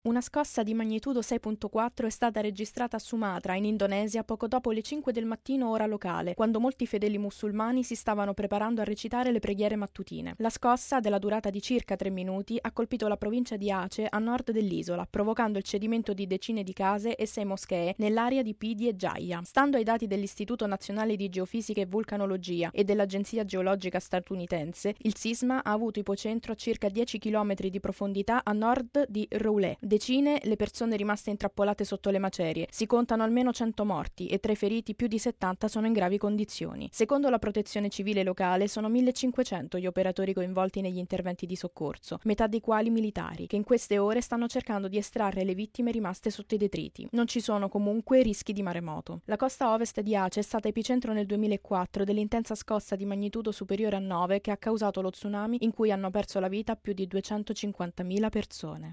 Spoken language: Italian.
Una scossa di magnitudo 6.4 è stata registrata a Sumatra, in Indonesia, poco dopo le 5 del mattino ora locale, quando molti fedeli musulmani si stavano preparando a recitare le preghiere mattutine. La scossa, della durata di circa 3 minuti, ha colpito la provincia di Aceh a nord dell'isola, provocando il cedimento di decine di case e 6 moschee nell'area di Pidi e Jaya. Stando ai dati dell'Istituto Nazionale di Geofisica e Vulcanologia e dell'Agenzia Geologica statunitense, il sisma ha avuto ipocentro a circa 10 km di profondità a nord di Roulet. Decine le persone rimaste intrappolate sotto le macerie, si contano almeno 100 morti e tra i feriti più di 70 sono in gravi condizioni. Secondo la protezione civile locale sono 1500 gli operatori coinvolti negli interventi di soccorso, metà dei quali militari, che in queste ore stanno cercando di estrarre le vittime rimaste sotto i detriti. Non ci sono comunque rischi di maremoto. La costa ovest di Aceh è stata epicentro nel 2004 dell'intensa scossa di magnitudo superiore a 9 che ha causato lo tsunami in cui hanno perso la vita più di 250.000 persone.